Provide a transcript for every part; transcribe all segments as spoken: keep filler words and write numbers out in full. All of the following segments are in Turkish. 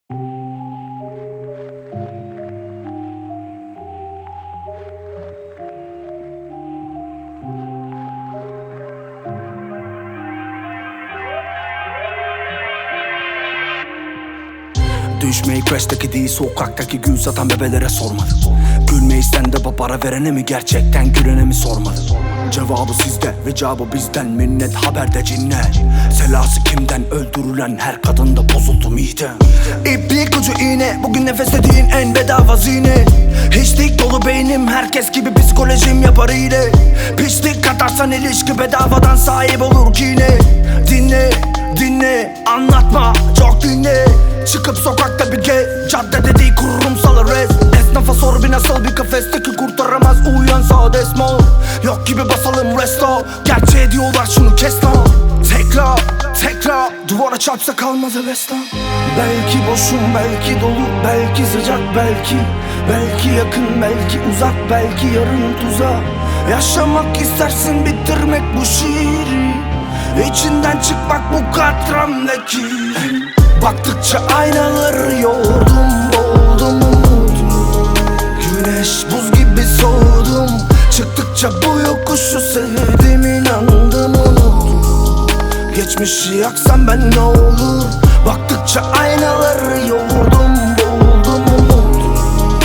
Düşmeyi crash'taki değil, sokaktaki gül satan bebelere sormadım. Gülmeyi sende para verene mi, gerçekten gülene mi sormadım. Cevabı sizde ve cevabı bizden, minnet haberde cinnet. Selası kimden, öldürülen her kadında bozuldu midem. İplik ucu iğne, bugün nefes dediğin en bedava zine. Hiçlik dolu beynim, herkes gibi psikolojim yapar iyile. Pislik katarsan ilişki bedavadan sahip olur kine. Dinle, dinle, anlatma, çok dinle. Çıkıp sokakta bir ge, caddede değil kurumsal res. Esnafa sor bir nasıl bir kafesteki kurtaramaz uyansa desmo. Yok gibi basalım resto, gerçeği diyorlar şunu kes lan. Tekrar, tekrar, duvara çarpsa kalmaz heveslan. Belki boşum, belki dolu, belki sıcak, belki Belki yakın, belki uzak, belki yarın tuzak. Yaşamak istersin, bitirmek bu şiiri. İçinden çıkmak bu katramdaki. Baktıkça aynaları yordum, boğdum umudum. Güneş buz gibi soğudum. Çıktıkça bu yokuşu sevdim, inandım unuttum. Geçmişi yaksam ben ne olur. Baktıkça aynaları yordum, boğdum umudum.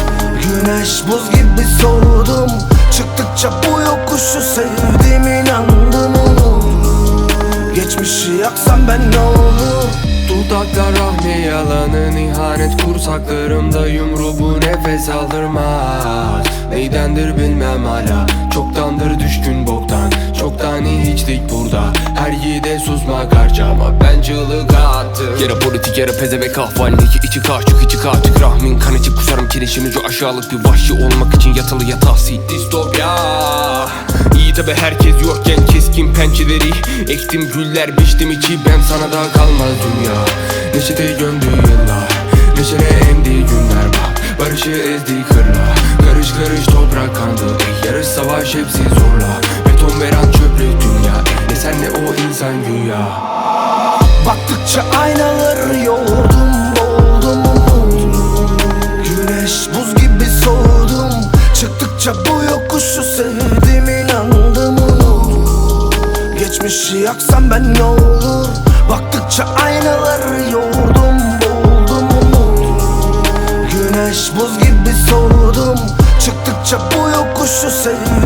Güneş buz gibi soğudum. Çıktıkça bu yokuşu sevdim, inandım unuttum. Geçmişi yaksam ben ne olur. Dudaklar rahmi yalanın, ihanet kursaklarımda yumru bu nefes aldırmaz. Neydendir bilmem hala, çoktandır düşkün boktan. Çoktan içtik burada, her yiğide susmak harcama. Ben çığlık attım. Yara politik yara pezevek ahvalindeki içi kaçtık içi kaçtık. Rahmin kan içi kusarım kirişin ucu, aşağılık bir vahşi olmak için yatılı yatağısı distopya. İyi tabi herkes yokken keskin pençeleri. Ektim güller biçtim içi, ben sana da kalmaz dünya. Neşete gömdü yıllar, neşene emdiği günler bak. Barışı ezdi kırla, karış karış toprak kandı. Ey yarış savaş hepsi zorla, beton veren çöplük dünya. Ne sen ne o insan güya. Baktıkça aynaları yordum, boğdum umudum. Güneş buz gibi soğudum. Çıktıkça bu yokuşu sevdim, inandım unuttum. Geçmişi yaksam ben ne olur. Baktıkça aynaları yordum, boğdum umudum. Güneş buz gibi soğudum. Çıktıkça bu yokuşu sevdim.